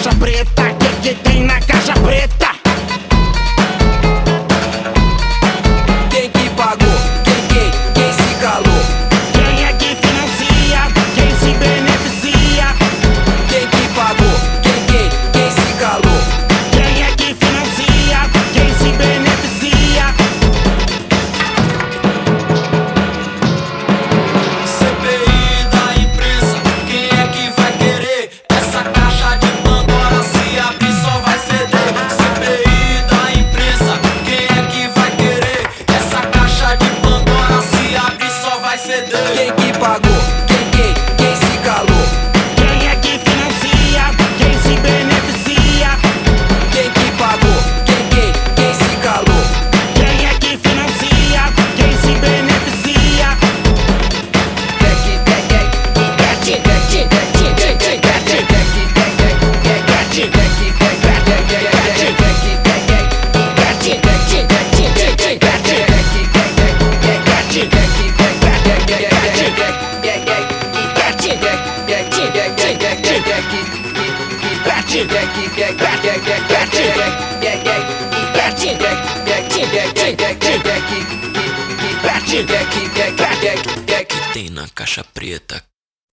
caixa preta? Que tem na caixa preta? Quem que pagou? Quem se calou? Quem é que financia? Quem se beneficia? Quem que pagou? Quem se calou? Quem é que financia? Quem se beneficia? CPI da imprensa, quem é que vai querer? Essa caixa de Pandora se abrir só vai ceder. CPI da imprensa, quem é que vai querer? Essa caixa de Pandora se abrir só vai ceder. Quem que pagou? Quem se calou? Quem é que financia? Quem se beneficia? Quem que pagou? Quem se calou? Quem é que financia? Quem se beneficia? Que tem na caixa preta?